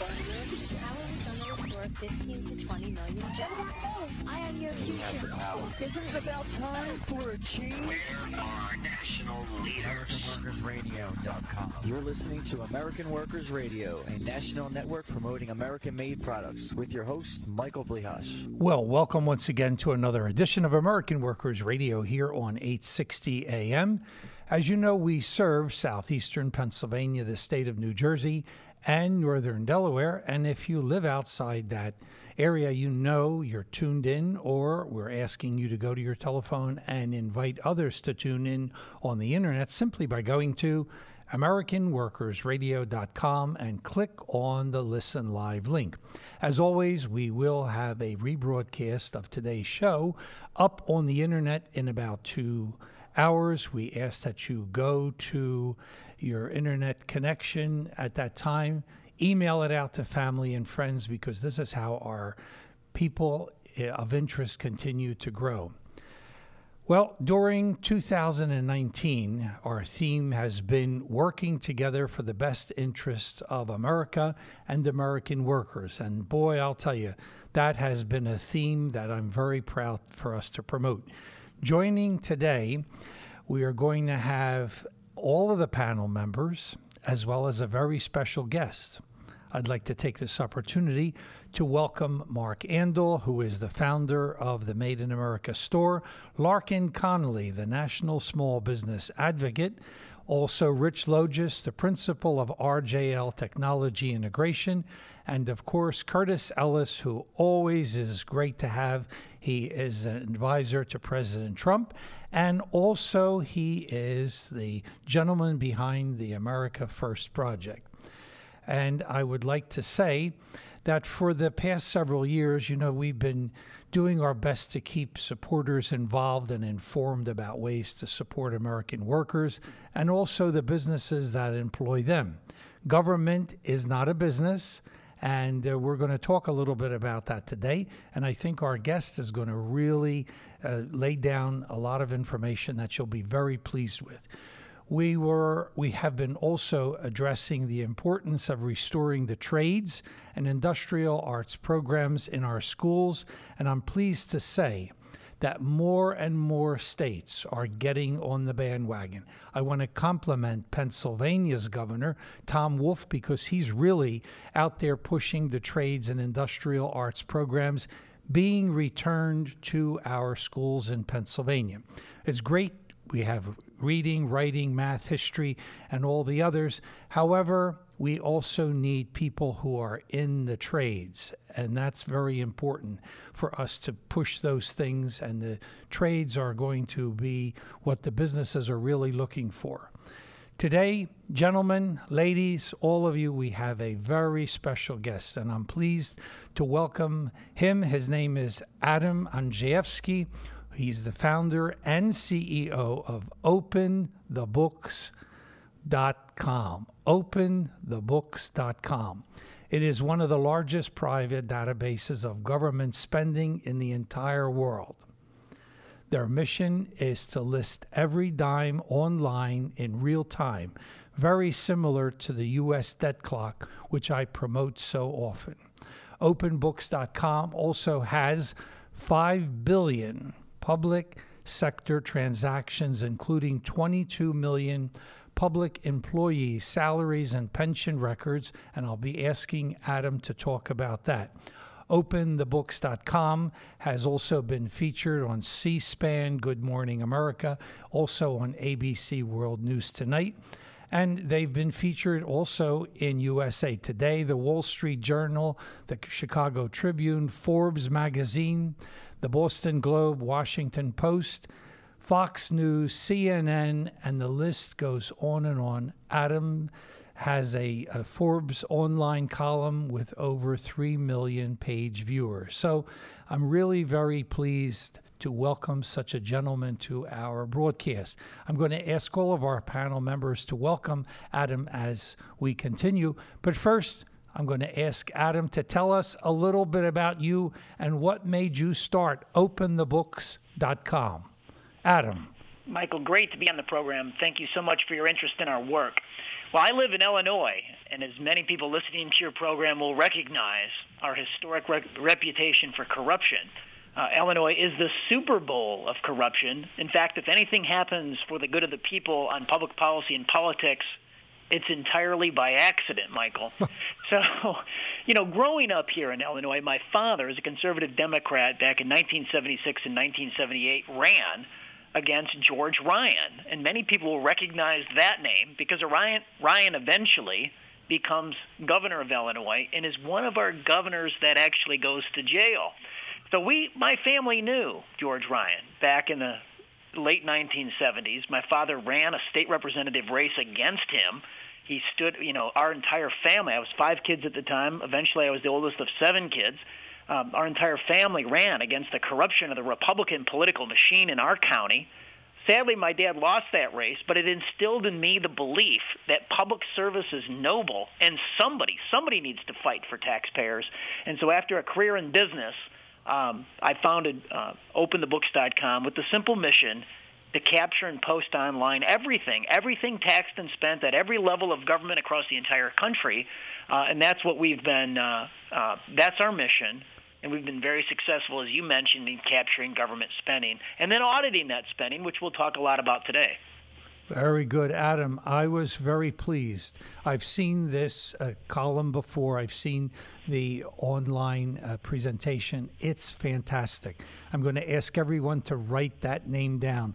15 to 20 million jobs. I am your future. Isn't it about time for a change? Where are national leaders? AmericanWorkersRadio.com. You're listening to American Workers Radio, a national network promoting American-made products, with your host, Michael Blihash. Well, welcome once again to another edition of American Workers Radio here on 860 AM. As you know, we serve southeastern Pennsylvania, the state of New Jersey, and northern Delaware. And if you live outside that area, you know you're tuned in, or we're asking you to go to your telephone and invite others to tune in on the internet simply by going to AmericanWorkersRadio.com and click on the Listen Live link. As always, we will have a rebroadcast of today's show up on the internet in about 2 hours. We ask that you go to your internet connection at that time, email it out to family and friends, because this is how our people of interest continue to grow. Well, during 2019, our theme has been working together for the best interests of America and American workers. And boy, I'll tell you, that has been a theme that I'm very proud for us to promote. Joining today, we are going to have all of the panel members, as well as a very special guest. I'd like to take this opportunity to welcome Mark Andel, who is the founder of the Made in America store, Larkin Connolly, the National Small Business Advocate, also Rich Logis, the principal of RJL Technology Integration, and of course Curtis Ellis, who always is great to have. He is an advisor to President Trump, and also he is the gentleman behind the America First Project. And I would like to say that for the past several years, you know, we've been doing our best to keep supporters involved and informed about ways to support American workers and also the businesses that employ them. Government is not a business, and we're going to talk a little bit about that today. And I think our guest is going to really lay down a lot of information that you'll be very pleased with. We have been also addressing the importance of restoring the trades and industrial arts programs in our schools, and I'm pleased to say that more and more states are getting on the bandwagon. I want to compliment Pennsylvania's governor, Tom Wolf, because he's really out there pushing the trades and industrial arts programs being returned to our schools in Pennsylvania. It's great. We have reading, writing, math, history, and all the others. However, we also need people who are in the trades, and that's very important for us to push those things, and the trades are going to be what the businesses are really looking for. Today, gentlemen, ladies, all of you, we have a very special guest, and I'm pleased to welcome him. His name is Adam Andrzejewski. He's the founder and CEO of OpenTheBooks.com. OpenTheBooks.com. It is one of the largest private databases of government spending in the entire world. Their mission is to list every dime online in real time, very similar to the U.S. debt clock, which I promote so often. OpenBooks.com also has 5 billion public sector transactions, including 22 million public employee salaries and pension records, and I'll be asking Adam to talk about that. OpenTheBooks.com has also been featured on C-SPAN, Good Morning America, also on ABC World News Tonight, and they've been featured also in USA Today, the Wall Street Journal, the Chicago Tribune, Forbes magazine, the Boston Globe, Washington Post, Fox News, CNN, and the list goes on and on. Adam has a Forbes online column with over 3 million page viewers. So I'm really very pleased to welcome such a gentleman to our broadcast. I'm going to ask all of our panel members to welcome Adam as we continue. But first, I'm going to ask Adam to tell us a little bit about you and what made you start OpenTheBooks.com. Adam. Michael, great to be on the program. Thank you so much for your interest in our work. Well, I live in Illinois, and as many people listening to your program will recognize, our historic reputation for corruption. Illinois is the Super Bowl of corruption. In fact, if anything happens for the good of the people on public policy and politics, it's entirely by accident, Michael. So, growing up here in Illinois, my father, as a conservative Democrat back in 1976 and 1978, ran against George Ryan. And many people will recognize that name because Ryan eventually becomes governor of Illinois and is one of our governors that actually goes to jail. So my family knew George Ryan back in the late 1970s. My father ran a state representative race against him. He stood, our entire family. I was 5 kids at the time. Eventually, I was the oldest of 7 kids. Our entire family ran against the corruption of the Republican political machine in our county. Sadly, my dad lost that race, but it instilled in me the belief that public service is noble and somebody needs to fight for taxpayers. And so after a career in business, I founded OpenTheBooks.com with the simple mission to capture and post online everything taxed and spent at every level of government across the entire country. And that's what we've been, that's our mission. And we've been very successful, as you mentioned, in capturing government spending and then auditing that spending, which we'll talk a lot about today. Very good, Adam. I was very pleased. I've seen this column before. I've seen the online presentation. It's fantastic. I'm going to ask everyone to write that name down.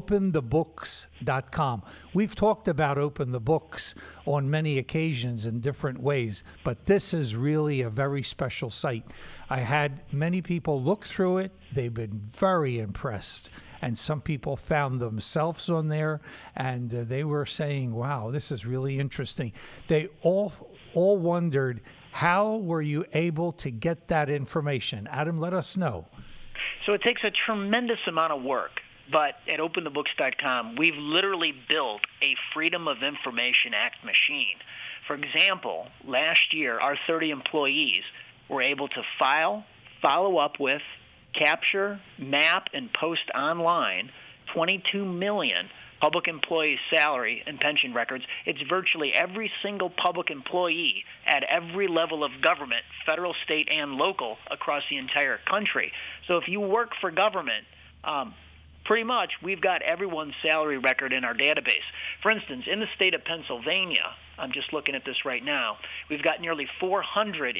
OpenTheBooks.com. We've talked about Open the Books on many occasions in different ways, but this is really a very special site. I had many people look through it. They've been very impressed. And some people found themselves on there, and they were saying, wow, this is really interesting. They all wondered, how were you able to get that information? Adam, let us know. So it takes a tremendous amount of work. But at OpenTheBooks.com, we've literally built a Freedom of Information Act machine. For example, last year, our 30 employees were able to file, follow up with, capture, map, and post online 22 million public employees' salary and pension records. It's virtually every single public employee at every level of government, federal, state, and local across the entire country. So if you work for government, pretty much we've got everyone's salary record in our database. For instance, in the state of Pennsylvania, I'm just looking at this right now, we've got nearly 400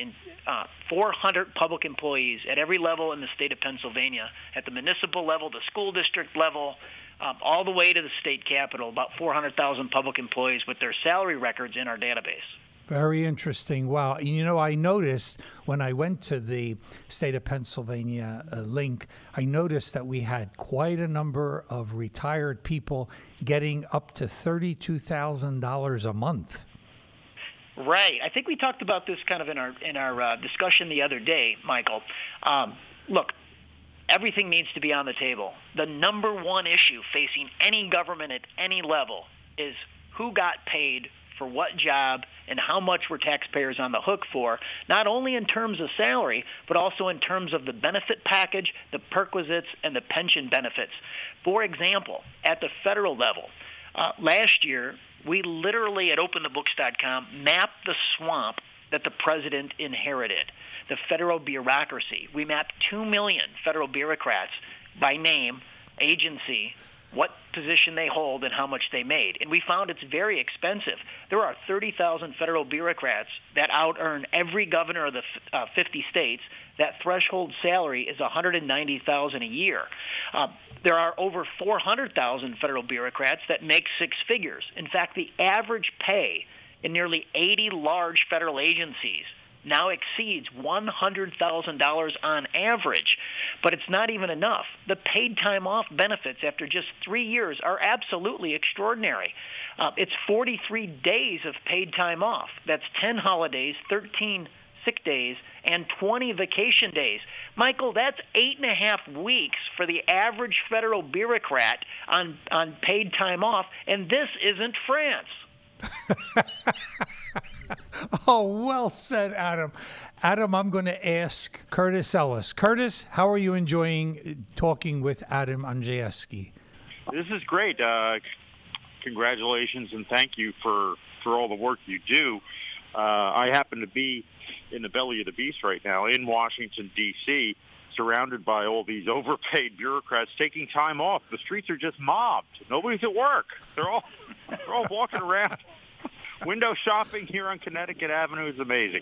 public employees at every level in the state of Pennsylvania, at the municipal level, the school district level, all the way to the state capitol, about 400,000 public employees with their salary records in our database. Very interesting. Wow. I noticed when I went to the state of Pennsylvania link, I noticed that we had quite a number of retired people getting up to $32,000 a month. Right. I think we talked about this kind of in our discussion the other day, Michael. Look, everything needs to be on the table. The number one issue facing any government at any level is who got paid for what job and how much were taxpayers on the hook for, not only in terms of salary, but also in terms of the benefit package, the perquisites, and the pension benefits. For example, at the federal level, last year, we literally at OpenTheBooks.com mapped the swamp that the president inherited, the federal bureaucracy. We mapped 2 million federal bureaucrats by name, agency, what position they hold, and how much they made. And we found it's very expensive. There are 30,000 federal bureaucrats that out-earn every governor of the 50 states. That threshold salary is $190,000 a year. There are over 400,000 federal bureaucrats that make 6 figures. In fact, the average pay in nearly 80 large federal agencies now exceeds $100,000 on average. But it's not even enough. The paid time off benefits after just 3 years are absolutely extraordinary. It's 43 days of paid time off. That's 10 holidays, 13 sick days, and 20 vacation days. Michael, that's 8.5 weeks for the average federal bureaucrat on paid time off, and this isn't France. Oh, well said, Adam. Adam, I'm going to ask Curtis Ellis. Curtis, how are you enjoying talking with Adam Andrzejewski? This is great. Congratulations and thank you for all the work you do. I happen to be in the belly of the beast right now in Washington, D.C., surrounded by all these overpaid bureaucrats taking time off. The streets are just mobbed. Nobody's at work. They're all walking around. Window shopping here on Connecticut Avenue is amazing.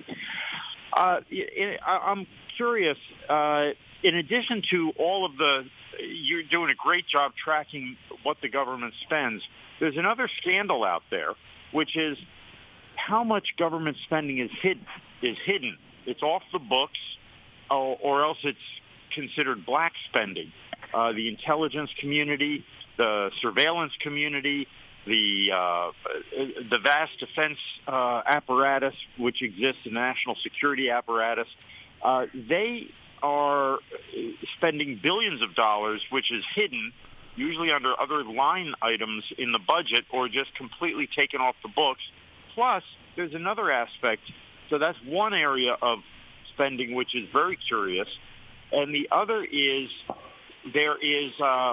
I'm curious, in addition to all of you're doing a great job tracking what the government spends, there's another scandal out there, which is how much government spending is hidden. It's off the books, or else it's considered black spending. The intelligence community, the surveillance community, the vast defense apparatus which exists, the national security apparatus, they are spending billions of dollars, which is hidden, usually under other line items in the budget, or just completely taken off the books. Plus, there's another aspect. So that's one area of spending which is very curious. And the other is there is,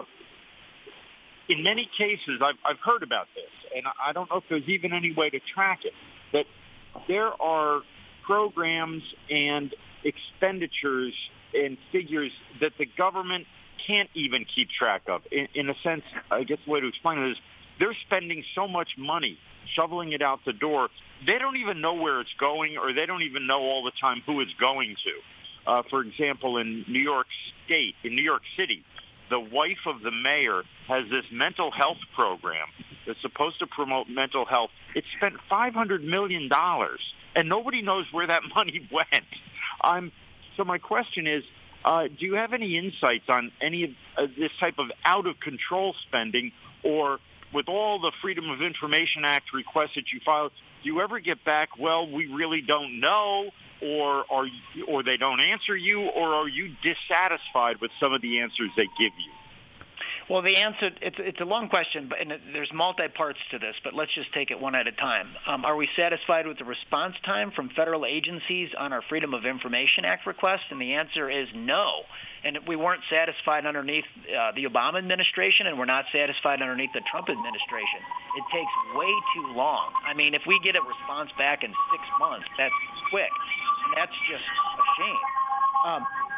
in many cases, I've heard about this, and I don't know if there's even any way to track it, that there are programs and expenditures and figures that the government can't even keep track of. In a sense, I guess the way to explain it is they're spending so much money, shoveling it out the door, they don't even know where it's going, or they don't even know all the time who it's going to. For example, in New York City, the wife of the mayor has this mental health program that's supposed to promote mental health. It spent $500 million, and nobody knows where that money went. So my question is, do you have any insights on any of this type of out-of-control spending, or with all the Freedom of Information Act requests that you file, do you ever get back, well, we really don't know, or they don't answer you, or are you dissatisfied with some of the answers they give you? Well, the answer, it's a long question, and there's multi-parts to this, but let's just take it one at a time. Are we satisfied with the response time from federal agencies on our Freedom of Information Act request? And the answer is no. And we weren't satisfied underneath the Obama administration, and we're not satisfied underneath the Trump administration. It takes way too long. I mean, if we get a response back in 6 months, that's quick, and that's just a shame.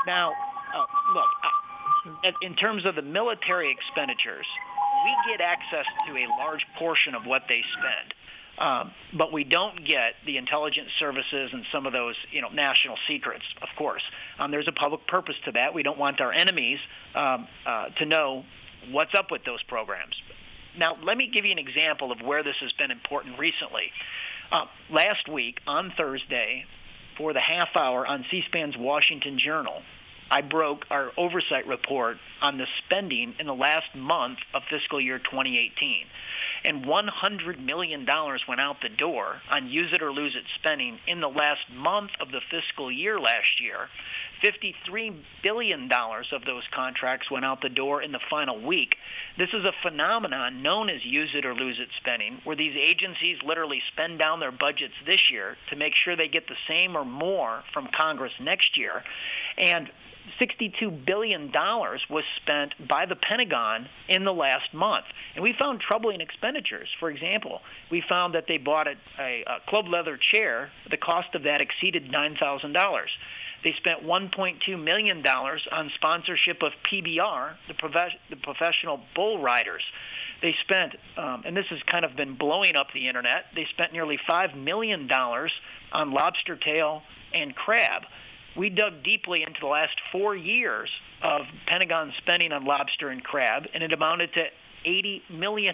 Look, in terms of the military expenditures, we get access to a large portion of what they spend. But we don't get the intelligence services and some of those, national secrets, of course. There's a public purpose to that. We don't want our enemies to know what's up with those programs. Now, let me give you an example of where this has been important recently. Last week, on Thursday, for the half hour on C-SPAN's Washington Journal, I broke our oversight report on the spending in the last month of fiscal year 2018. And $100 million went out the door on use it or lose it spending in the last month of the fiscal year last year. $53 billion of those contracts went out the door in the final week. This is a phenomenon known as use it or lose it spending, where these agencies literally spend down their budgets this year to make sure they get the same or more from Congress next year. And $62 billion was spent by the Pentagon in the last month. And we found troubling expenditures. For example, we found that they bought a club leather chair. The cost of that exceeded $9,000. They spent $1.2 million on sponsorship of PBR, the professional bull riders. They spent, and this has kind of been blowing up the internet, they spent nearly $5 million on lobster tail and crab. We dug deeply into the last 4 years of Pentagon spending on lobster and crab, and it amounted to $80 million.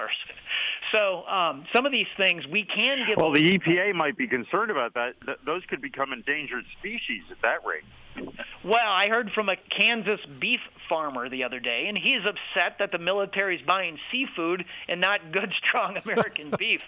So some of these things we can give... Well, the EPA might be concerned about that. Those could become endangered species at that rate. Well, I heard from a Kansas beef farmer the other day, and he's upset that the military's buying seafood and not good, strong American beef.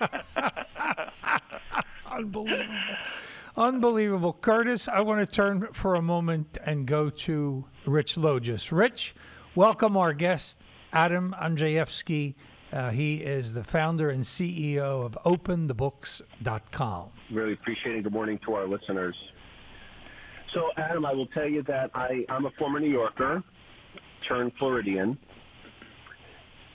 Unbelievable. Curtis, I want to turn for a moment and go to Rich Logis. Rich, welcome our guest, Adam Andrzejewski. He is the founder and CEO of OpenTheBooks.com. Really appreciate it. Good morning to our listeners. So, Adam, I will tell you that I'm a former New Yorker, turned Floridian,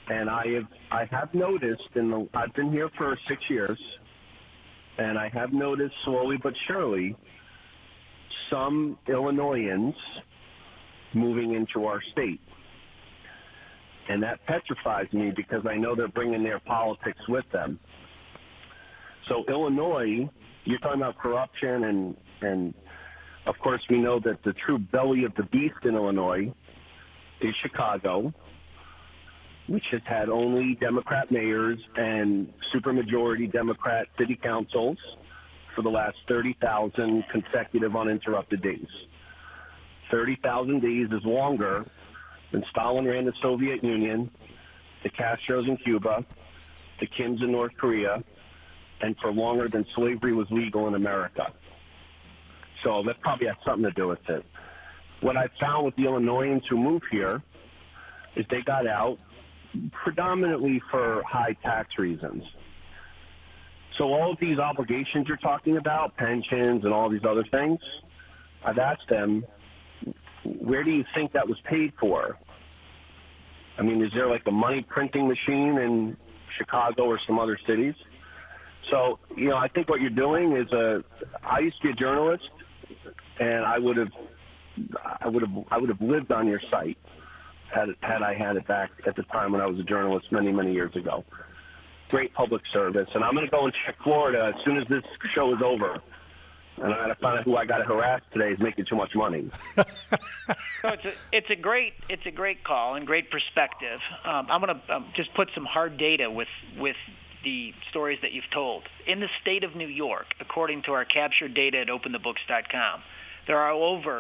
And I have noticed I've been here for 6 years, and I have noticed slowly but surely some Illinoisans moving into our state. And that petrifies me because I know they're bringing their politics with them. So Illinois, you're talking about corruption, and of course we know that the true belly of the beast in Illinois is Chicago, which has had only Democrat mayors and supermajority Democrat city councils for the last 30,000 consecutive uninterrupted days. 30,000 days is longer than Stalin ran the Soviet Union, the Castros in Cuba, the Kims in North Korea, and for longer than slavery was legal in America. So that probably has something to do with it. What I found with the Illinoisans who moved here is they got out predominantly for high tax reasons. So all of these obligations you're talking about, pensions and all these other things, I've asked them, where do you think that was paid for? I mean, is there like a money printing machine in Chicago or some other cities? So, I think what you're doing is I used to be a journalist, and I would have lived on your site had I had it back at the time when I was a journalist many, many years ago. Great public service. And I'm going to go and check Florida as soon as this show is over. And I got to find out who I got to harass today is making too much money. So it's a great call and great perspective. I'm going to just put some hard data with the stories that you've told. In the state of New York, according to our captured data at openthebooks.com, there are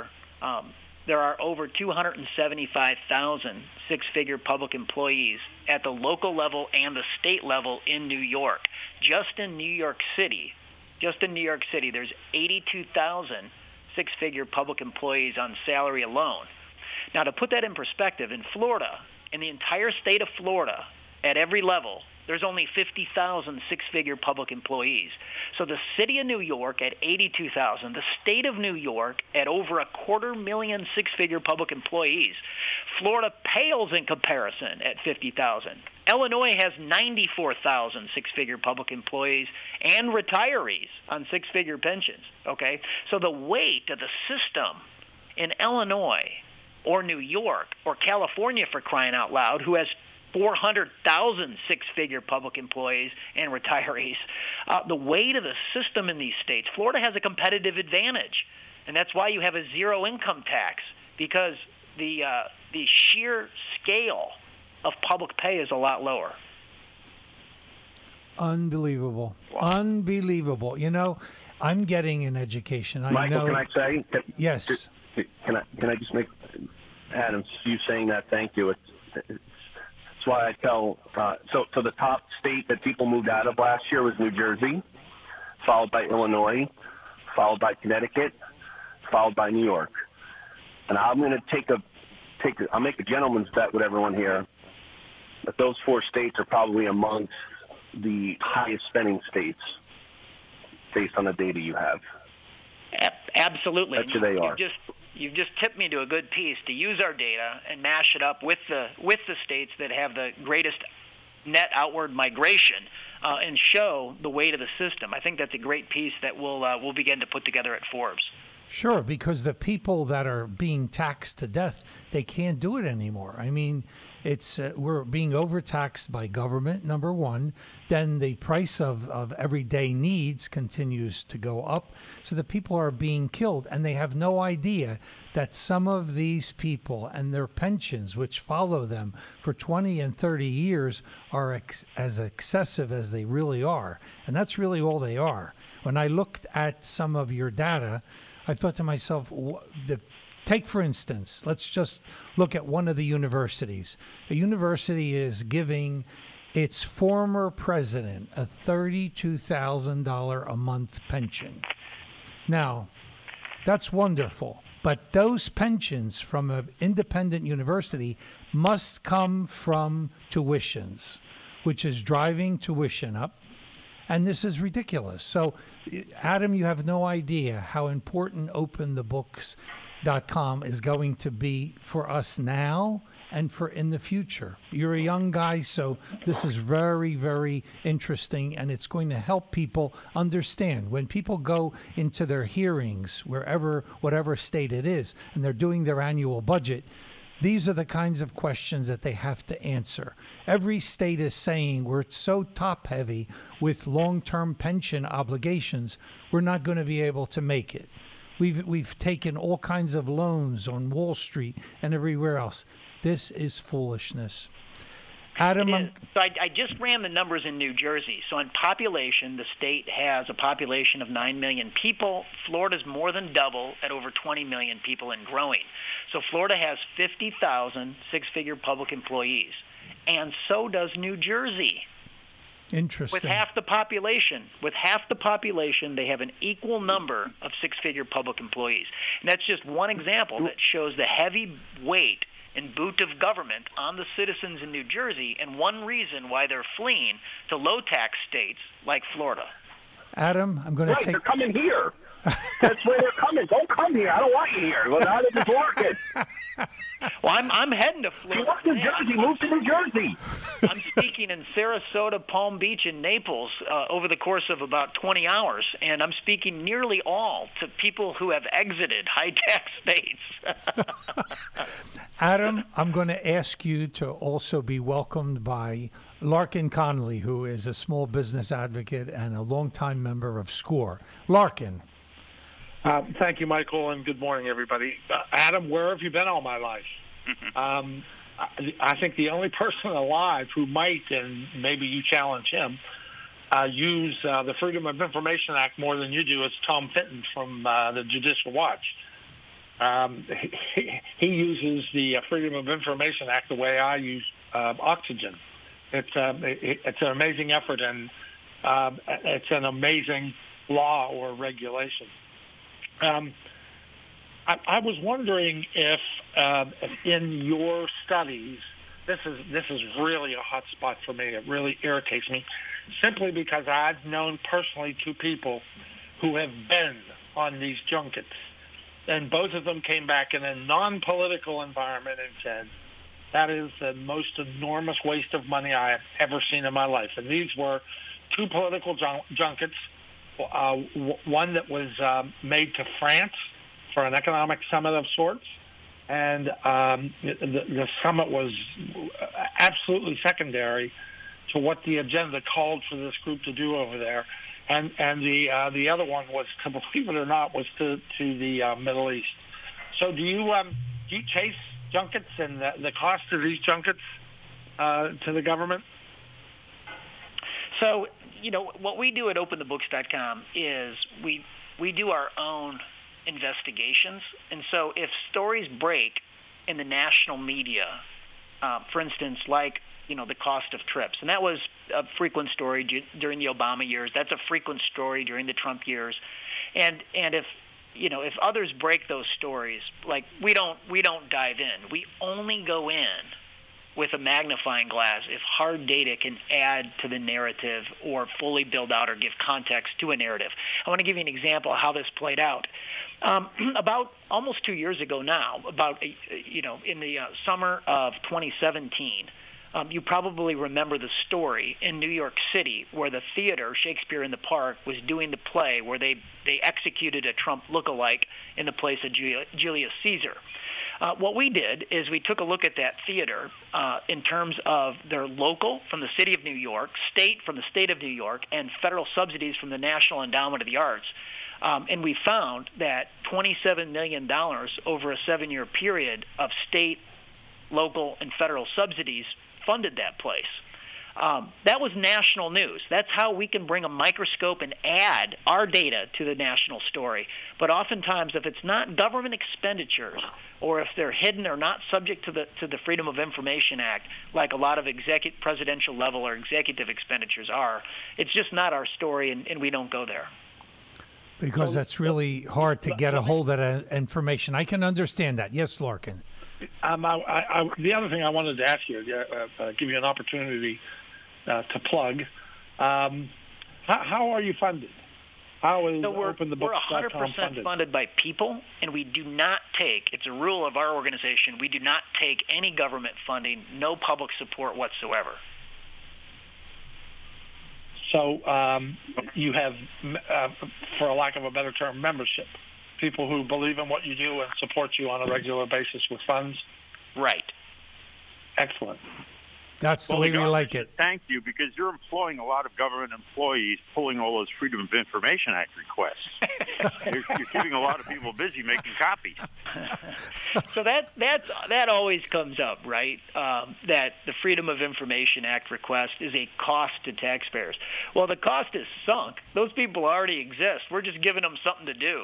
over 275,000 six-figure public employees at the local level and the state level in New York. Just in New York City, there's 82,000 six-figure public employees on salary alone. Now, to put that in perspective, in Florida, in the entire state of Florida, at every level, there's only 50,000 six-figure public employees. So the city of New York at 82,000, the state of New York at over 250,000 six-figure public employees. Florida pales in comparison at 50,000. Illinois has 94,000 six-figure public employees and retirees on six-figure pensions. Okay, so the weight of the system in Illinois or New York or California, for crying out loud, who has 400,000 six-figure public employees and retirees. The weight of the system in these states, Florida has a competitive advantage, and that's why you have a zero income tax, because the sheer scale of public pay is a lot lower. Unbelievable. Wow. Unbelievable. I'm getting an education. Michael, can I say? Yes. Can I just make, Adam, you saying that, thank you. That's why I tell, so the top state that people moved out of last year was New Jersey, followed by Illinois, followed by Connecticut, followed by New York. And I'm going to I'll make a gentleman's bet with everyone here that those four states are probably amongst the highest spending states based on the data you have. Absolutely. That's who they are. You've just tipped me to a good piece to use our data and mash it up with the states that have the greatest net outward migration and show the weight of the system. I think that's a great piece that we'll begin to put together at Forbes. Sure, because the people that are being taxed to death, they can't do it anymore. I mean, we're being overtaxed by government, number one. Then the price of everyday needs continues to go up. So the people are being killed, and they have no idea that some of these people and their pensions, which follow them for 20 and 30 years, are as excessive as they really are. And that's really all they are. When I looked at some of your data, I thought to myself, take, for instance, let's just look at one of the universities. A university is giving its former president a $32,000 a month pension. Now, that's wonderful, but those pensions from an independent university must come from tuitions, which is driving tuition up. And this is ridiculous. So, Adam, you have no idea how important OpenTheBooks.com is going to be for us now and for in the future. You're a young guy, so this is very, very interesting, and it's going to help people understand. When people go into their hearings, whatever state it is, and they're doing their annual budget, these are the kinds of questions that they have to answer. Every state is saying we're so top-heavy with long-term pension obligations, we're not going to be able to make it. We've taken all kinds of loans on Wall Street and everywhere else. This is foolishness. Adam, So I just ran the numbers in New Jersey. So in population, the state has a population of 9 million people. Florida's more than double at over 20 million people and growing. So Florida has 50,000 six-figure public employees, and so does New Jersey. Interesting. With half the population, they have an equal number of six-figure public employees. And that's just one example that shows the heavy weight and boot of government on the citizens in New Jersey, and one reason why they're fleeing to low-tax states like Florida. Adam, I'm going to take... They're coming here. That's where they're coming. Don't come here. I don't want you here. Well, now they're working. Well, I'm heading to Florida. You want New Jersey? Move to New Jersey. I'm speaking in Sarasota, Palm Beach, and Naples over the course of about 20 hours, and I'm speaking nearly all to people who have exited high-tax states. Adam, I'm going to ask you to also be welcomed by Larkin Connolly, who is a small business advocate and a longtime member of SCORE. Larkin. Thank you, Michael, and good morning, everybody. Adam, where have you been all my life? I think the only person alive who might, and maybe you challenge him, use the Freedom of Information Act more than you do is Tom Fitton from the Judicial Watch. He uses the Freedom of Information Act the way I use oxygen. It's an amazing effort, and it's an amazing law or regulation. I was wondering if in your studies, this is really a hot spot for me. It really irritates me, simply because I've known personally two people who have been on these junkets, and both of them came back in a non-political environment and said, that is the most enormous waste of money I have ever seen in my life. And these were two political junkets. One that was made to France for an economic summit of sorts, and the summit was absolutely secondary to what the agenda called for this group to do over there. And the other one was, to believe it or not, was to the Middle East. So do you chase junkets and the cost of these junkets to the government? So, what we do at OpenTheBooks.com is we do our own investigations. And so if stories break in the national media, for instance, like, the cost of trips, and that was a frequent story during the Obama years. That's a frequent story during the Trump years. And if others break those stories, like we don't dive in. We only go in with a magnifying glass if hard data can add to the narrative or fully build out or give context to a narrative. I want to give you an example of how this played out. About almost 2 years ago now, in the summer of 2017, you probably remember the story in New York City where the theater, Shakespeare in the Park, was doing the play where they executed a Trump lookalike in the place of Julius Caesar. What we did is we took a look at that theater in terms of their local from the city of New York, state from the state of New York, and federal subsidies from the National Endowment of the Arts. And we found that $27 million over a 7-year period of state, local, and federal subsidies funded that place. That was national news. That's how we can bring a microscope and add our data to the national story. But oftentimes, if it's not government expenditures, or if they're hidden or not subject to the Freedom of Information Act, like a lot of presidential level or executive expenditures are, it's just not our story, and we don't go there. Because that's really hard to get a hold of that information. I can understand that. Yes, Larkin. The other thing I wanted to ask you, give you an opportunity to plug. How are you funded? How is So we're OpenTheBooks.com 100% funded by people, and we do not take, it's a rule of our organization, we do not take any government funding, no public support whatsoever. So you have, for a lack of a better term, membership. People who believe in what you do and support you on a regular basis with funds? Right. Excellent. That's the way we like it. Thank you, because you're employing a lot of government employees pulling all those Freedom of Information Act requests. you're keeping a lot of people busy making copies. So that always comes up, right? That the Freedom of Information Act request is a cost to taxpayers. Well, the cost is sunk. Those people already exist. We're just giving them something to do.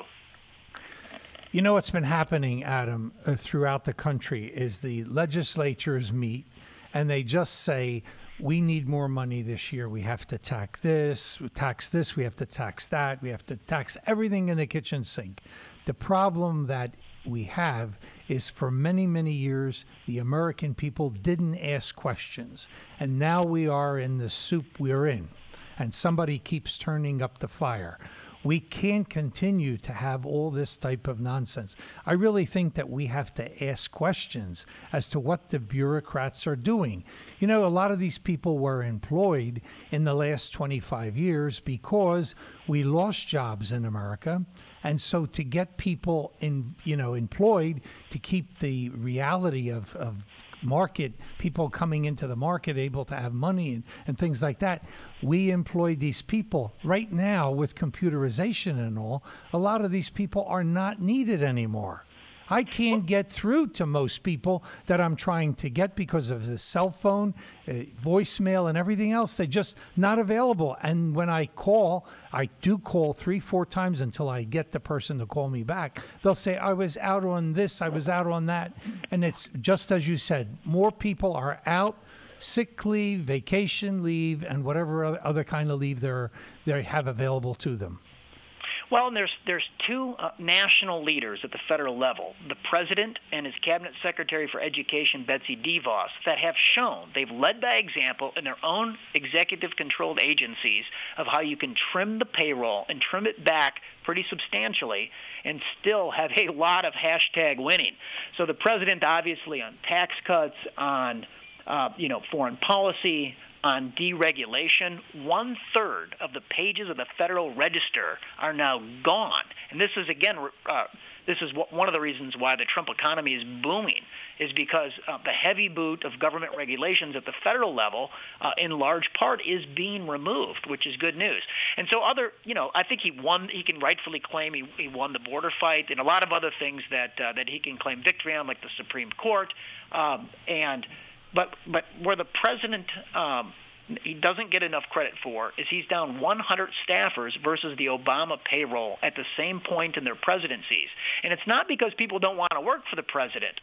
You know what's been happening, Adam, throughout the country is the legislatures meet and they just say, we need more money this year. We have to tax this, we have to tax that, we have to tax everything in the kitchen sink. The problem that we have is for many, many years, the American people didn't ask questions. And now we are in the soup we're in, and somebody keeps turning up the fire. We can't continue to have all this type of nonsense. I really think that we have to ask questions as to what the bureaucrats are doing. You know, a lot of these people were employed in the last 25 years because we lost jobs in America. And so to get people employed, to keep the reality of market, people coming into the market able to have money and things like that, we employed these people. Right now, with computerization and all, a lot of these people are not needed anymore. I can't get through to most people that I'm trying to get because of the cell phone, voicemail, and everything else. They're just not available. And when I call, I do call 3-4 times until I get the person to call me back. They'll say, I was out on this, I was out on that. And it's just as you said, more people are out, sick leave, vacation leave, and whatever other kind of leave they have available to them. Well, and there's two national leaders at the federal level, the president and his cabinet secretary for education, Betsy DeVos, that have shown, they've led by example in their own executive-controlled agencies of how you can trim the payroll and trim it back pretty substantially and still have a lot of hashtag winning. So the president obviously on tax cuts, on foreign policy, on deregulation, 1/3 of the pages of the Federal Register are now gone. And this is, again, one of the reasons why the Trump economy is booming, is because the heavy boot of government regulations at the federal level, in large part, is being removed, which is good news. And so I think he can rightfully claim he won the border fight and a lot of other things that he can claim victory on, like the Supreme Court, But where the president he doesn't get enough credit for is he's down 100 staffers versus the Obama payroll at the same point in their presidencies. And it's not because people don't want to work for the president.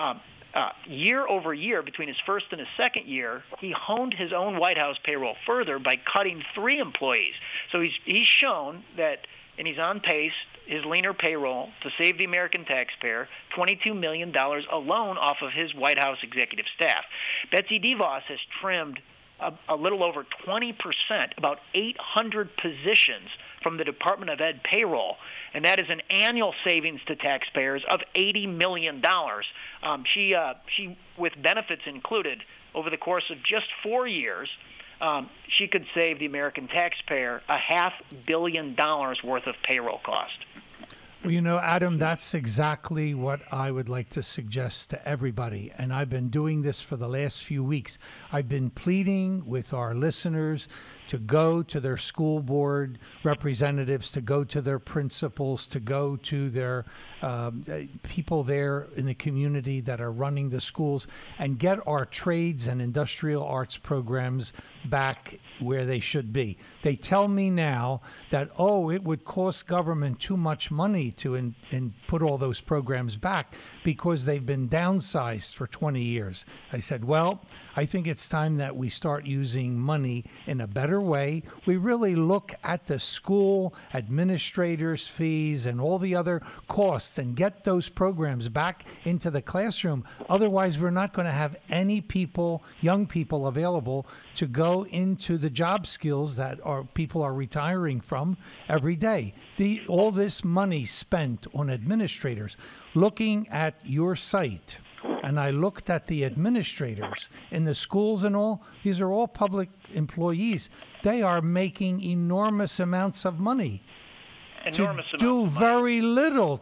Year over year, between his first and his second year, he honed his own White House payroll further by cutting 3 employees. So he's shown that, and he's on pace, his leaner payroll to save the American taxpayer $22 million alone off of his White House executive staff. Betsy DeVos has trimmed a little over 20%, about 800 positions from the Department of Ed payroll, and that is an annual savings to taxpayers of $80 million. She, with benefits included, over the course of just 4 years, she could save the American taxpayer $500 million worth of payroll cost. Well, you know, Adam, that's exactly what I would like to suggest to everybody. And I've been doing this for the last few weeks. I've been pleading with our listeners to go to their school board representatives, to go to their principals, to go to their people there in the community that are running the schools, and get our trades and industrial arts programs back where they should be. They tell me now that, it would cost government too much money to put all those programs back because they've been downsized for 20 years. I said, well, I think it's time that we start using money in a better way. We really look at the school administrators' fees and all the other costs and get those programs back into the classroom. Otherwise, we're not going to have any people, young people, available to go into the job skills that people are retiring from every day. All this money spent on administrators. Looking at your site, and I looked at the administrators in the schools and all, these are all public employees. They are making enormous amounts of money. To do very little.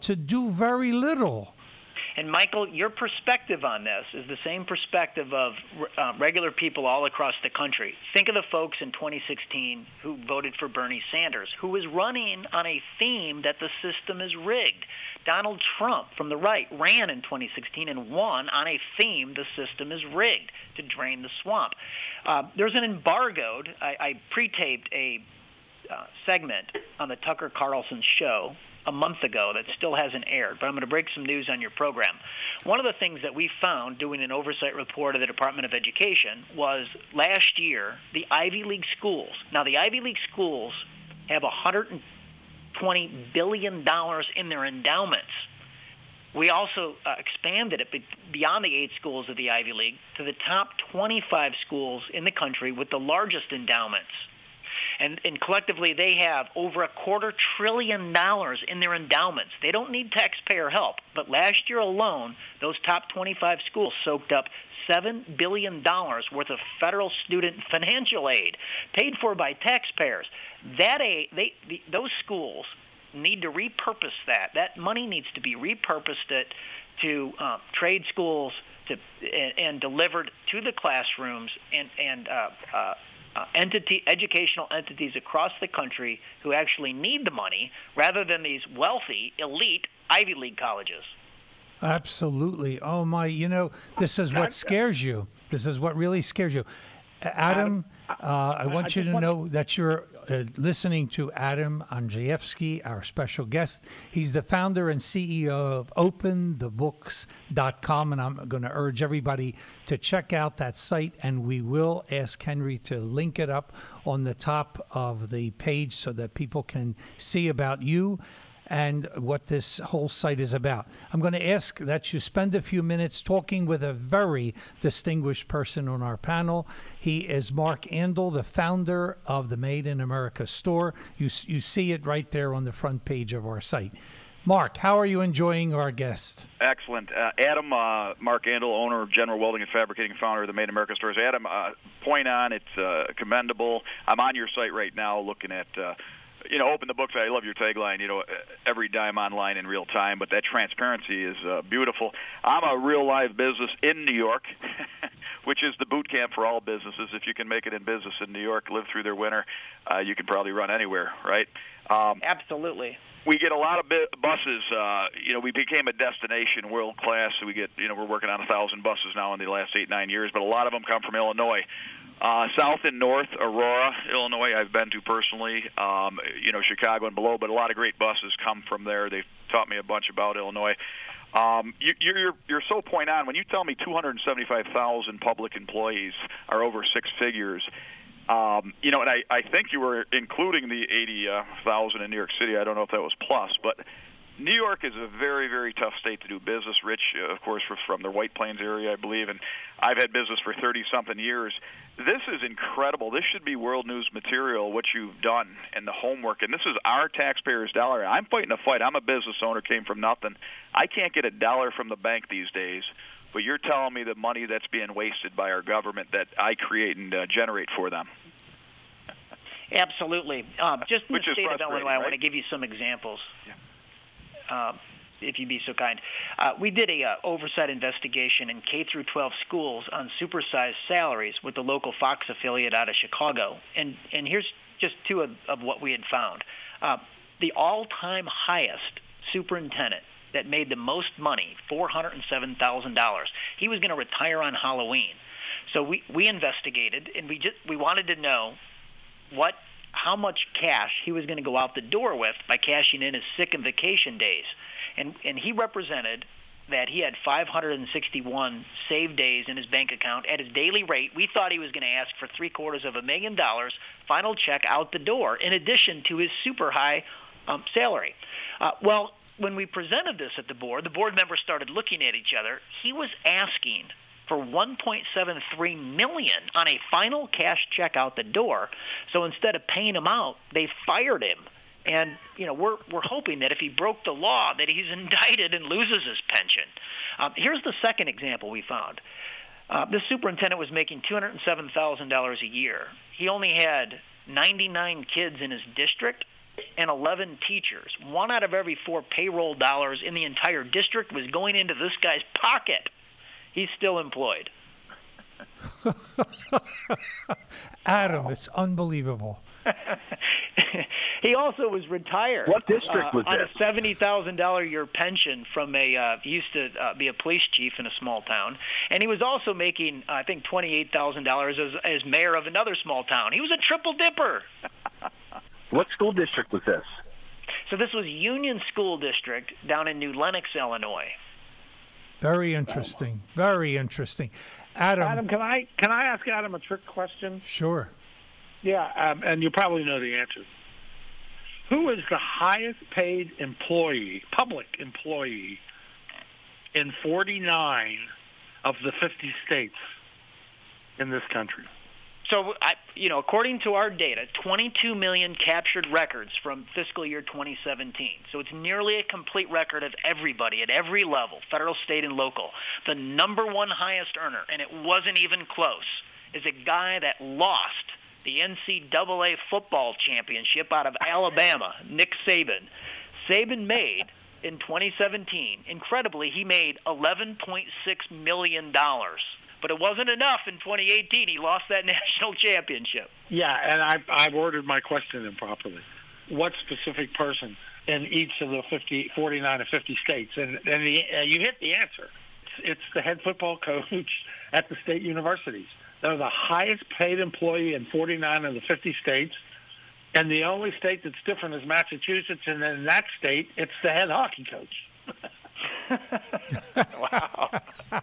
And Michael, your perspective on this is the same perspective of regular people all across the country. Think of the folks in 2016 who voted for Bernie Sanders, who was running on a theme that the system is rigged. Donald Trump from the right ran in 2016 and won on a theme, the system is rigged, to drain the swamp. There's an embargoed, I pre-taped a segment on the Tucker Carlson show a month ago that still hasn't aired, but I'm going to break some news on your program. One of the things that we found doing an oversight report of the Department of Education was last year, the Ivy League schools. Now, the Ivy League schools have $120 billion in their endowments. We also expanded it beyond the 8 schools of the Ivy League to the top 25 schools in the country with the largest endowments. And collectively, they have over $250 billion in their endowments. They don't need taxpayer help. But last year alone, those top 25 schools soaked up $7 billion worth of federal student financial aid paid for by taxpayers. That aid, those schools need to repurpose that. That money needs to be repurposed to trade schools and delivered to the classrooms and educational entities across the country who actually need the money rather than these wealthy, elite Ivy League colleges. Absolutely. Oh, my, this is what scares you. This is what really scares you. Adam, I want you to know that you're listening to Adam Andrzejewski, our special guest. He's the founder and CEO of OpenTheBooks.com, and I'm going to urge everybody to check out that site, and we will ask Henry to link it up on the top of the page so that people can see about you and what this whole site is about. I'm going to ask that you spend a few minutes talking with a very distinguished person on our panel. He is Mark Andel, the founder of the Made in America store. You see it right there on the front page of our site. Mark, how are you enjoying our guest? Excellent. Adam, Mark Andel, owner of General Welding and Fabricating, founder of the Made in America stores. Adam, point on, it's commendable. I'm on your site right now looking at open the books. I love your tagline, every dime online in real time, but that transparency is beautiful. I'm a real live business in New York, which is the boot camp for all businesses. If you can make it in business in New York, live through their winter, you can probably run anywhere, right? Absolutely. We get a lot of buses. We became a destination world class. So we get, we're working on 1,000 buses now in the last 8-9 years, but a lot of them come from Illinois. South and North, Aurora, Illinois, I've been to personally, Chicago and below, but a lot of great buses come from there. They've taught me a bunch about Illinois. You're so point on. When you tell me 275,000 public employees are over 6 figures, and I think you were including the 80,000 in New York City. I don't know if that was plus, but New York is a very, very tough state to do business. Rich, of course, from the White Plains area, I believe, and I've had business for 30-something years. This is incredible. This should be world news material, what you've done and the homework, and this is our taxpayers' dollar. I'm fighting a fight. I'm a business owner, came from nothing. I can't get a dollar from the bank these days, but you're telling me the money that's being wasted by our government that I create and generate for them. Absolutely. Just in the state of Illinois, I want to give you some examples. Yeah. If you'd be so kind. We did a oversight investigation in K-12 schools on supersized salaries with the local Fox affiliate out of Chicago. And here's just two of what we had found. The all-time highest superintendent that made the most money, $407,000. He was going to retire on Halloween. So we investigated, and we wanted to know how much cash he was going to go out the door with by cashing in his sick and vacation days. And he represented that he had 561 save days in his bank account at his daily rate. We thought he was going to ask for $750,000 final check out the door, in addition to his super high salary. Well, when we presented this at the board members started looking at each other. He was asking for $1.73 million on a final cash check out the door. So instead of paying him out, they fired him. And we're hoping that if he broke the law, that he's indicted and loses his pension. Here's the second example we found. This superintendent was making $207,000 a year. He only had 99 kids in his district and 11 teachers. 1 out of every 4 payroll dollars in the entire district was going into this guy's pocket. He's still employed. Adam, it's unbelievable. He also was retired. What district was on this? a $70,000 a year pension from he used to be a police chief in a small town, and he was also making I think $28,000 as mayor of another small town. He was a triple dipper. What school district was this? So this was Union School District down in New Lenox, Illinois. Very interesting. Very interesting. Adam, can I ask Adam a trick question? Sure. Yeah, and you probably know the answer. Who is the highest paid employee, public employee, in 49 of the 50 states in this country? So, according to our data, 22 million captured records from fiscal year 2017. So it's nearly a complete record of everybody at every level, federal, state, and local. The number one highest earner, and it wasn't even close, is a guy that lost the NCAA football championship out of Alabama, Nick Saban. Saban made, in 2017, incredibly, he made $11.6 million. But it wasn't enough in 2018. He lost that national championship. Yeah, and I've ordered my question improperly. What specific person in each of the 49 or 50 states? And you hit the answer. It's the head football coach at the state universities. They're the highest paid employee in 49 of the 50 states. And the only state that's different is Massachusetts. And in that state, it's the head hockey coach. Wow.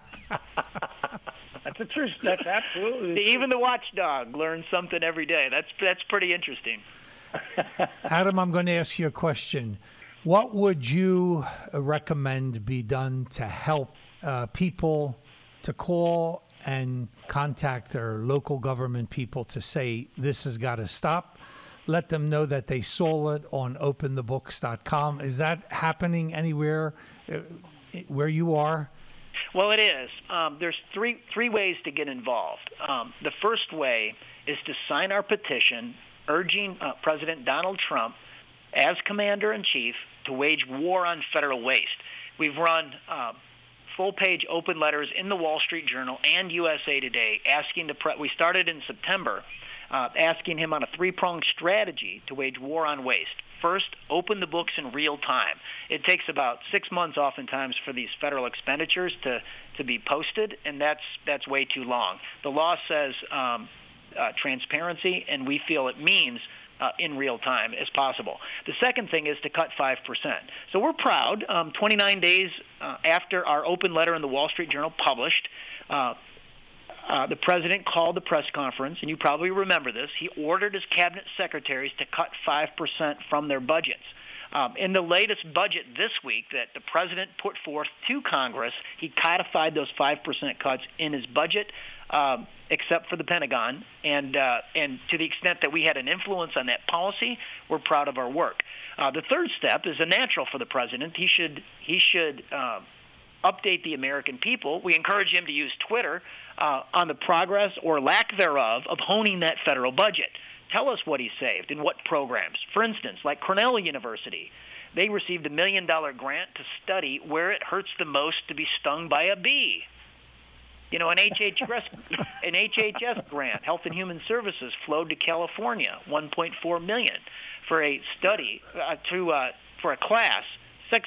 That's the truth. That's absolutely even the watchdog learns something every day. That's pretty interesting. Adam, I'm going to ask you a question. What would you recommend be done to help people to call and contact their local government people to say this has got to stop? Let them know that they saw it on openthebooks.com. Is that happening anywhere where you are? Well, it is. There's three ways to get involved. The first way is to sign our petition urging President Donald Trump, as Commander-in-Chief, to wage war on federal waste. We've run full-page open letters in the Wall Street Journal and USA Today asking we started in September, asking him on a 3-pronged strategy to wage war on waste. First, open the books in real time. It takes about 6 months oftentimes for these federal expenditures to be posted, and that's way too long. The law says transparency, and we feel it means in real time as possible. The second thing is to cut 5%. So we're proud. 29 days after our open letter in the Wall Street Journal published, the president called the press conference, and you probably remember this. He ordered his cabinet secretaries to cut 5% from their budgets. In the latest budget this week that the president put forth to Congress, he codified those 5% cuts in his budget, except for the Pentagon. And to the extent that we had an influence on that policy, we're proud of our work. The third step is a natural for the president. He should update the American people. We encourage him to use Twitter on the progress or lack thereof of honing that federal budget. Tell us what he saved and what programs. For instance, like Cornell University, they received $1 million grant to study where it hurts the most to be stung by a bee. An HHS grant, Health and Human Services, flowed to California, $1.4 million for a study for a class, sex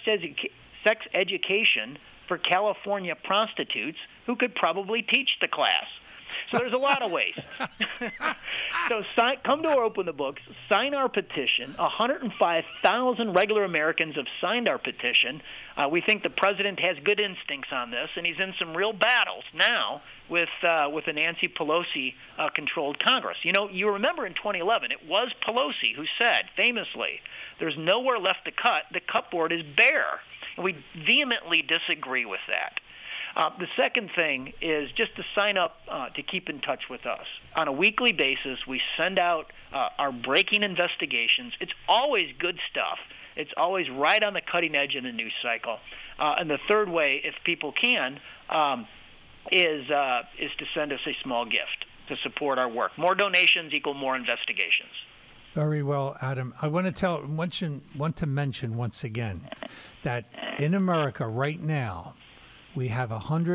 education for California prostitutes who could probably teach the class. So there's a lot of ways. So come to our Open the Books, sign our petition. 105,000 regular Americans have signed our petition. We think the president has good instincts on this, and he's in some real battles now with a Nancy Pelosi-controlled Congress. You remember in 2011, it was Pelosi who said, famously, there's nowhere left to cut. The cupboard is bare. And we vehemently disagree with that. The second thing is just to sign up to keep in touch with us. On a weekly basis, we send out our breaking investigations. It's always good stuff. It's always right on the cutting edge in the news cycle. And the third way, if people can, is to send us a small gift to support our work. More donations equal more investigations. Very well, Adam. I want to mention once again that in America right now, we have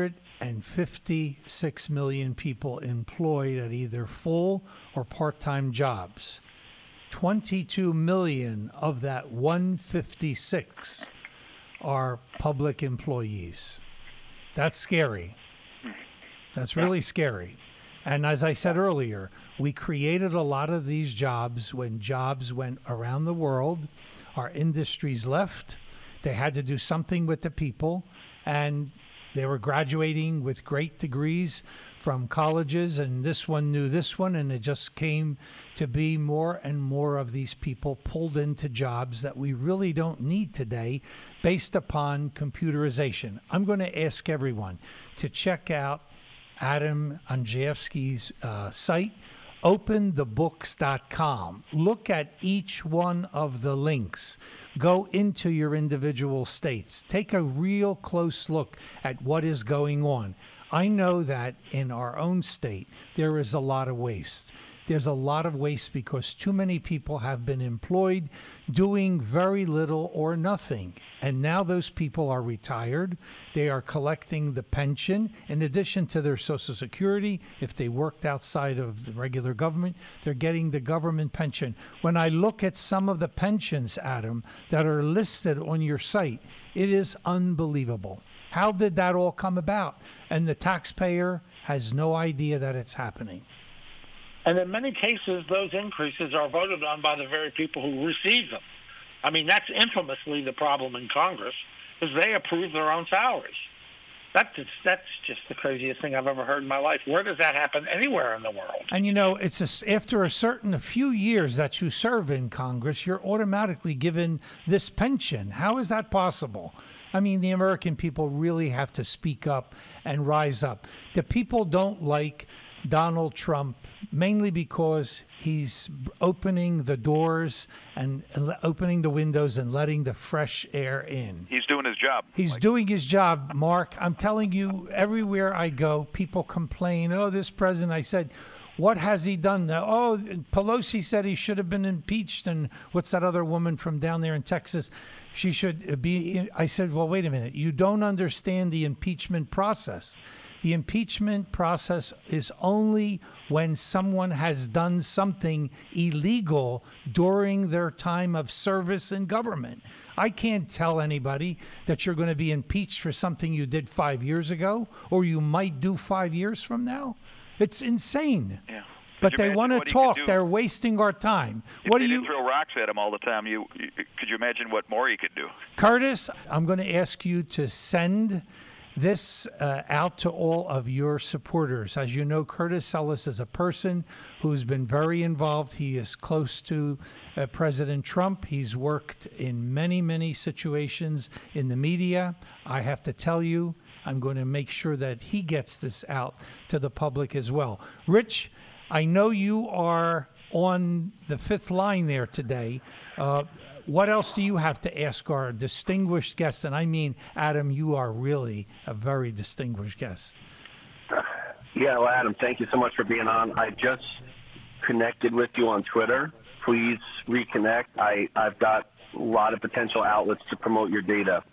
156 million people employed at either full or part-time jobs. 22 million of that 156 are public employees. That's scary. That's really scary. And as I said earlier, we created a lot of these jobs when jobs went around the world. Our industries left. They had to do something with the people, and they were graduating with great degrees from colleges, and this one knew this one, and it just came to be more and more of these people pulled into jobs that we really don't need today based upon computerization. I'm going to ask everyone to check out Adam Andrzejewski's site, openthebooks.com. Look at each one of the links. Go into your individual states. Take a real close look at what is going on. I know that in our own state, there is a lot of waste. There's a lot of waste because too many people have been employed doing very little or nothing. And now those people are retired. They are collecting the pension in addition to their Social Security. If they worked outside of the regular government, they're getting the government pension. When I look at some of the pensions, Adam, that are listed on your site, it is unbelievable. How did that all come about? And the taxpayer has no idea that it's happening. And in many cases, those increases are voted on by the very people who receive them. I mean, that's infamously the problem in Congress, is they approve their own salaries. That's just the craziest thing I've ever heard in my life. Where does that happen anywhere in the world? And, it's after a few years that you serve in Congress, you're automatically given this pension. How is that possible? I mean, the American people really have to speak up and rise up. The people don't like Donald Trump mainly because he's opening the doors and opening the windows and letting the fresh air in. He's doing his job. He's doing his job, Mark. I'm telling you, everywhere I go, people complain, oh, this president. I said, what has he done? Oh, Pelosi said he should have been impeached. And what's that other woman from down there in Texas? She should be. I said, well, wait a minute. You don't understand the impeachment process. The impeachment process is only when someone has done something illegal during their time of service in government. I can't tell anybody that you're going to be impeached for something you did 5 years ago or you might do 5 years from now. It's insane. Yeah. But they want to talk. They're wasting our time. If they didn't throw rocks at him all the time, could you imagine what more he could do? Curtis, I'm going to ask you to send this out to all of your supporters. As you know, Curtis Ellis is a person who's been very involved. He is close to President Trump. He's worked in many, many situations in the media. I have to tell you, I'm going to make sure that he gets this out to the public as well. Rich, I know you are on the fifth line there today. What else do you have to ask our distinguished guest? And I mean, Adam, you are really a very distinguished guest. Yeah, well, Adam, thank you so much for being on. I just connected with you on Twitter. Please reconnect. I've got a lot of potential outlets to promote your data.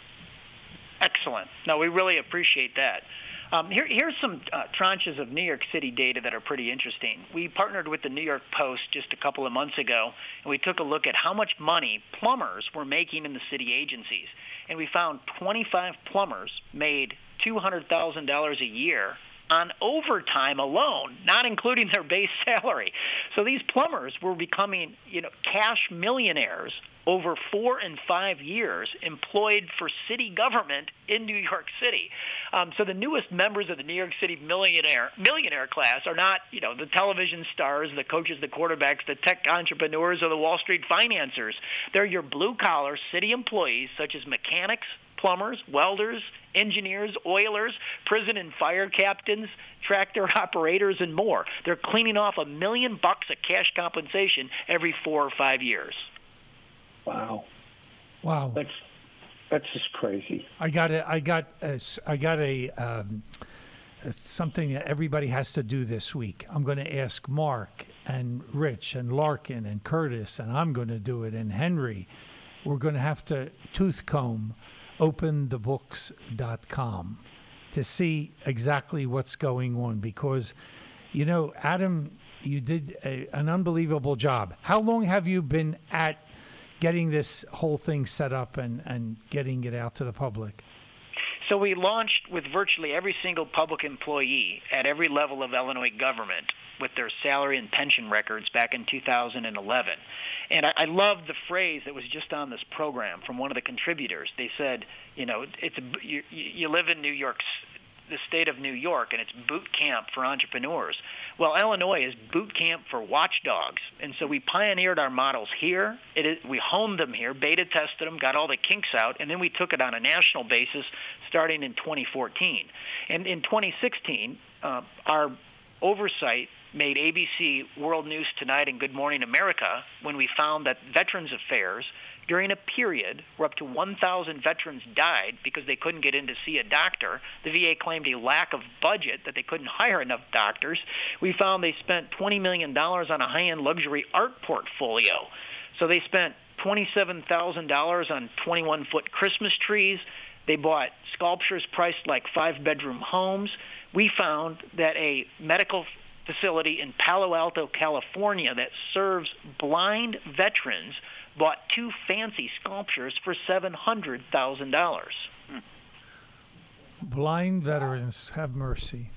Excellent. No, we really appreciate that. Here's some tranches of New York City data that are pretty interesting. We partnered with the New York Post just a couple of months ago, and we took a look at how much money plumbers were making in the city agencies. And we found 25 plumbers made $200,000 a year on overtime alone, not including their base salary. So these plumbers were becoming, cash millionaires over 4 and 5 years, employed for city government in New York City. So the newest members of the New York City millionaire class are not, the television stars, the coaches, the quarterbacks, the tech entrepreneurs, or the Wall Street financiers. They're your blue-collar city employees, such as mechanics, plumbers, welders, engineers, oilers, prison and fire captains, tractor operators, and more. They're cleaning off $1 million of cash compensation every 4 or 5 years. Wow. That's just crazy. I got something that everybody has to do this week. I'm going to ask Mark and Rich and Larkin and Curtis, and I'm going to do it, and Henry. We're going to have to tooth comb openthebooks.com to see exactly what's going on, because, Adam, you did an unbelievable job. How long have you been at getting this whole thing set up and getting it out to the public? So we launched with virtually every single public employee at every level of Illinois government with their salary and pension records back in 2011. And I love the phrase that was just on this program from one of the contributors. They said, you live in New York, the state of New York, and it's boot camp for entrepreneurs. Well, Illinois is boot camp for watchdogs, and so we pioneered our models here. We honed them here, beta tested them, got all the kinks out, and then we took it on a national basis starting in 2014. And in 2016, our oversight made ABC, World News Tonight, and Good Morning America when we found that Veterans Affairs, during a period where up to 1,000 veterans died because they couldn't get in to see a doctor, the VA claimed a lack of budget, that they couldn't hire enough doctors. We found they spent $20 million on a high-end luxury art portfolio. So they spent $27,000 on 21-foot Christmas trees. They bought sculptures priced like 5-bedroom homes. We found that a medical facility in Palo Alto, California that serves blind veterans bought 2 fancy sculptures for $700,000. Blind veterans, have mercy.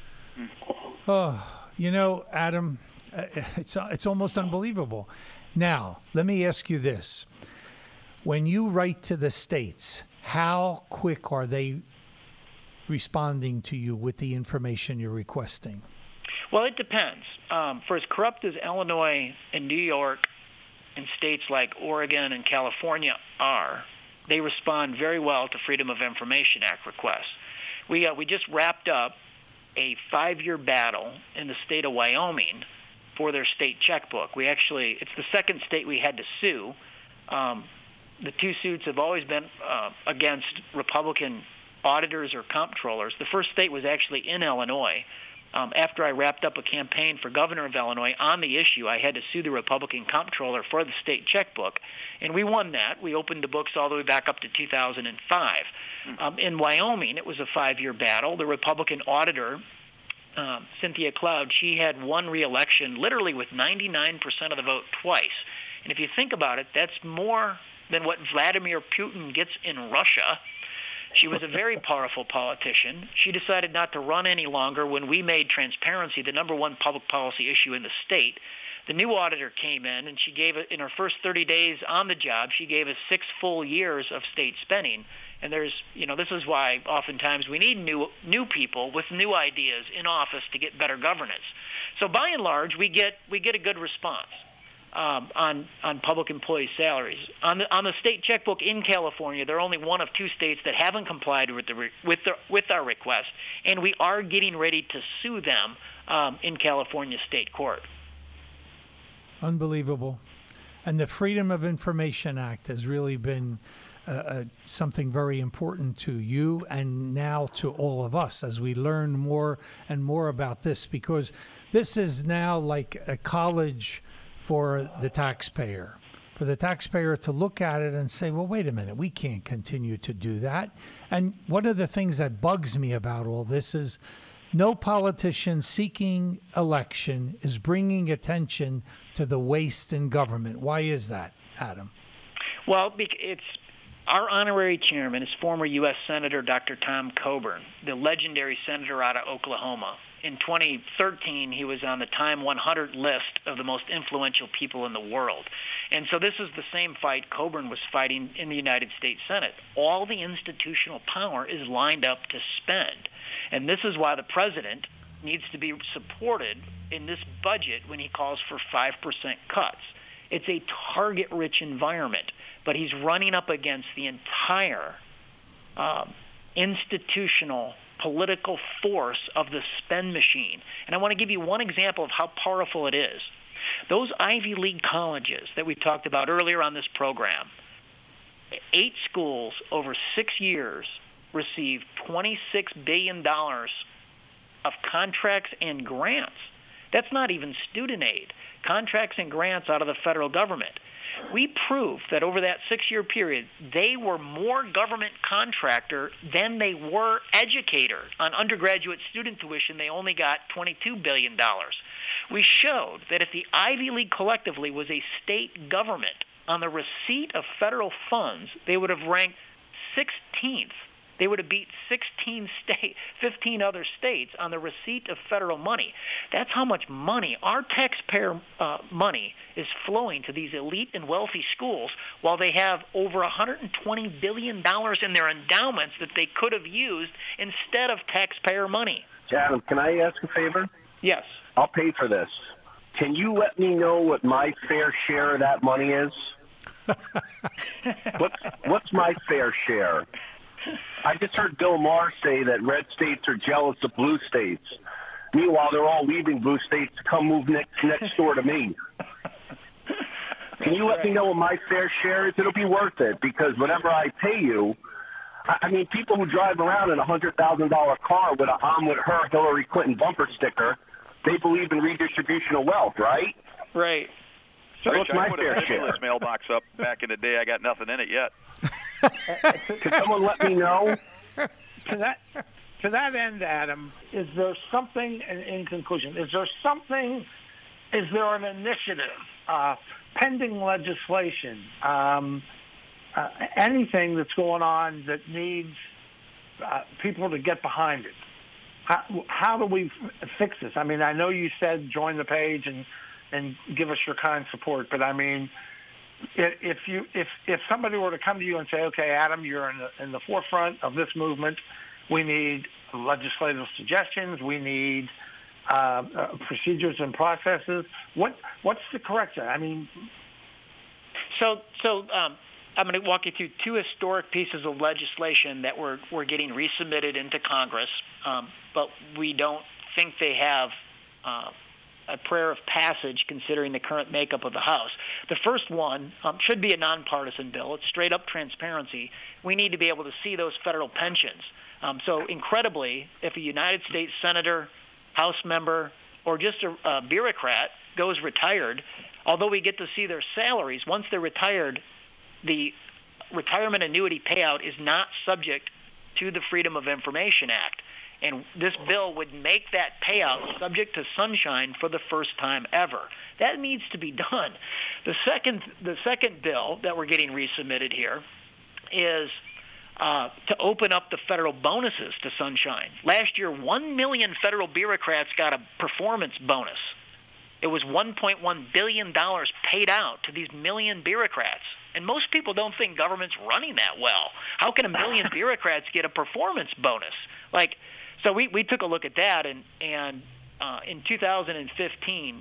Oh, Adam, it's almost unbelievable. Now, let me ask you this. When you write to the states, how quick are they responding to you with the information you're requesting? Well, it depends. For as corrupt as Illinois and New York and states like Oregon and California are, they respond very well to Freedom of Information Act requests. We just wrapped up a 5-year battle in the state of Wyoming for their state checkbook. It's the second state we had to sue. The 2 suits have always been against Republican auditors or comptrollers. The first state was actually in Illinois. After I wrapped up a campaign for governor of Illinois on the issue, I had to sue the Republican comptroller for the state checkbook, and we won that. We opened the books all the way back up to 2005. In Wyoming, it was a 5-year battle. The Republican auditor, Cynthia Cloud, she had won re-election literally with 99% of the vote twice. And if you think about it, that's more than what Vladimir Putin gets in Russia. She was a very powerful politician. She decided not to run any longer when we made transparency the number one public policy issue in the state. The new auditor came in, and she gave it, in her first 30 days on the job, she gave us 6 full years of state spending. And there's, this is why oftentimes we need new people with new ideas in office to get better governance. So by and large, we get a good response on public employee salaries. On the state checkbook in California, they're only one of 2 states that haven't complied with our request, and we are getting ready to sue them in California state court. Unbelievable. And the Freedom of Information Act has really been something very important to you and now to all of us as we learn more and more about this, because this is now like a college for the taxpayer to look at it and say, well, wait a minute, we can't continue to do that. And one of the things that bugs me about all this is no politician seeking election is bringing attention to the waste in government. Why is that, Adam? Well, Our honorary chairman is former U.S. Senator Dr. Tom Coburn, the legendary senator out of Oklahoma. In 2013, he was on the Time 100 list of the most influential people in the world. And so this is the same fight Coburn was fighting in the United States Senate. All the institutional power is lined up to spend. And this is why the president needs to be supported in this budget when he calls for 5% cuts. It's a target-rich environment, but he's running up against the entire institutional political force of the spend machine. And I want to give you one example of how powerful it is. Those Ivy League colleges that we talked about earlier on this program, 8 schools over 6 years received $26 billion of contracts and grants. That's not even student aid. Contracts and grants out of the federal government. We proved that over that 6-year period, they were more government contractor than they were educator. On undergraduate student tuition, they only got $22 billion. We showed that if the Ivy League collectively was a state government on the receipt of federal funds, they would have ranked 16th. They would have beat 15 other states on the receipt of federal money. That's how much money, our taxpayer money, is flowing to these elite and wealthy schools, while they have over $120 billion in their endowments that they could have used instead of taxpayer money. Adam, can I ask a favor? Yes. I'll pay for this. Can you let me know what my fair share of that money is? What's my fair share? I just heard Bill Maher say that red states are jealous of blue states. Meanwhile, they're all leaving blue states to come move next door to me. Can you let me know what my fair share is? It'll be worth it, because whatever I pay you, I mean, people who drive around in a $100,000 car with a "I'm with her" Hillary Clinton bumper sticker, they believe in redistribution of wealth, right? Right. So what's my I put fair a share? stimulus mailbox up back in the day. I got nothing in it yet. Can someone let me know? To that end, Adam, is there something, in conclusion, is there an initiative, pending legislation, anything that's going on that needs people to get behind it? How do we fix this? I mean, I know you said join the page and give us your kind support, but I mean, if somebody were to come to you and say, okay, Adam, you're in the forefront of this movement, we need legislative suggestions, we need procedures and processes. What's the correction? I mean, so I'm going to walk you through 2 historic pieces of legislation that we're getting resubmitted into Congress, but we don't think they have a prayer of passage considering the current makeup of the House. The first one should be a nonpartisan bill. It's straight up transparency. We need to be able to see those federal pensions. So incredibly, if a United States senator, House member, or just a bureaucrat goes retired, although we get to see their salaries, once they're retired, the retirement annuity payout is not subject to the Freedom of Information Act. And this bill would make that payout subject to sunshine for the first time ever. That needs to be done. The second bill that we're getting resubmitted here is to open up the federal bonuses to sunshine. Last year, 1 million federal bureaucrats got a performance bonus. It was $1.1 billion paid out to these million bureaucrats. And most people don't think government's running that well. How can a million bureaucrats get a performance bonus? So we took a look at that, and in 2015,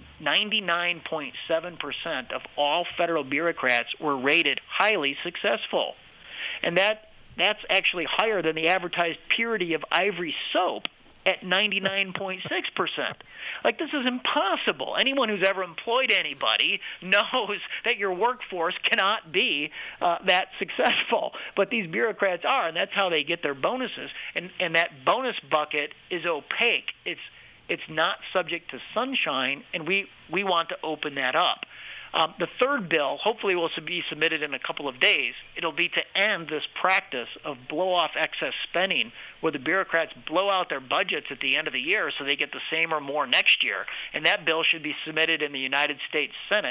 99.7% of all federal bureaucrats were rated highly successful. And that's actually higher than the advertised purity of Ivory soap at 99.6%. This is impossible. Anyone who's ever employed anybody knows that your workforce cannot be that successful. But these bureaucrats are, and that's how they get their bonuses. And that bonus bucket is opaque. It's not subject to sunshine, and we want to open that up. The third bill hopefully will be submitted in a couple of days. It'll be to end this practice of blow-off excess spending where the bureaucrats blow out their budgets at the end of the year so they get the same or more next year. And that bill should be submitted in the United States Senate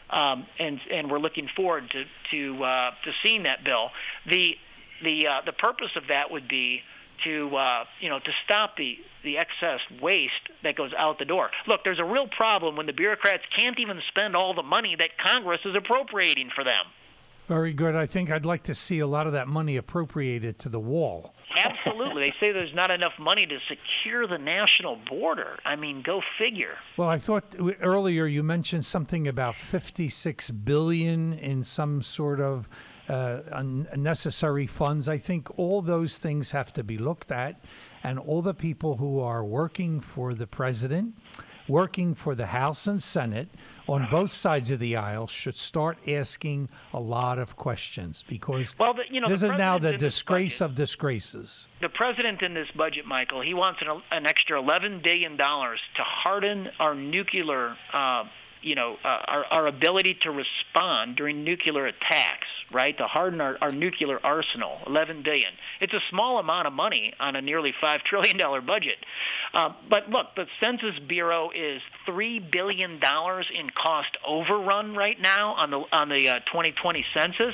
and we're looking forward to seeing that bill. The purpose of that would be to stop the excess waste that goes out the door. Look, there's a real problem when the bureaucrats can't even spend all the money that Congress is appropriating for them. Very good. I think I'd like to see a lot of that money appropriated to the wall. Absolutely. They say there's not enough money to secure the national border. I mean, go figure. Well, I thought earlier you mentioned something about $56 billion in some sort of unnecessary funds. I think all those things have to be looked at, and all the people who are working for the president, working for the House and Senate on both sides of the aisle should start asking a lot of questions, because this is now the disgrace of disgraces. The president in this budget, Michael, he wants an extra $11 billion to harden our nuclear our ability to respond during nuclear attacks, right? To harden our nuclear arsenal, $11 billion. It's a small amount of money on a nearly $5 trillion budget. But look, the Census Bureau is $3 billion in cost overrun right now on the 2020 census.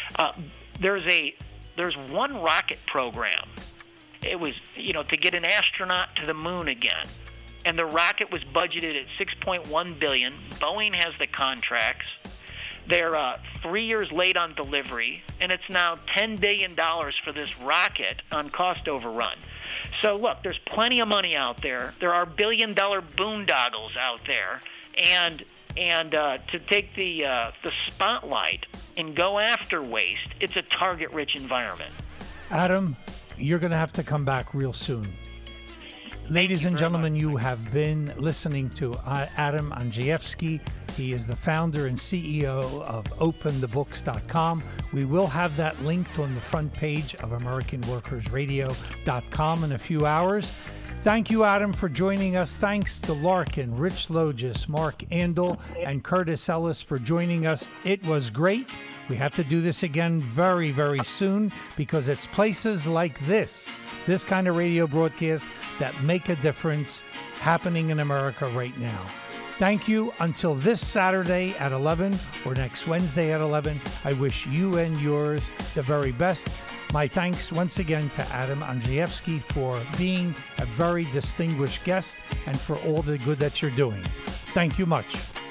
There's one rocket program. It was, to get an astronaut to the moon again. And the rocket was budgeted at $6.1 billion. Boeing has the contracts. They're 3 years late on delivery, and it's now $10 billion for this rocket on cost overrun. So look, there's plenty of money out there. There are billion-dollar boondoggles out there, and to take the spotlight and go after waste, it's a target-rich environment. Adam, you're going to have to come back real soon. Ladies and gentlemen, you have been listening to Adam Andrzejewski. He is the founder and CEO of OpenTheBooks.com. We will have that linked on the front page of AmericanWorkersRadio.com in a few hours. Thank you, Adam, for joining us. Thanks to Larkin, Rich Logis, Mark Andel, and Curtis Ellis for joining us. It was great. We have to do this again very, very soon, because it's places like this kind of radio broadcast that make a difference happening in America right now. Thank you. Until this Saturday at 11 or next Wednesday at 11, I wish you and yours the very best. My thanks once again to Adam Andrzejewski for being a very distinguished guest and for all the good that you're doing. Thank you much.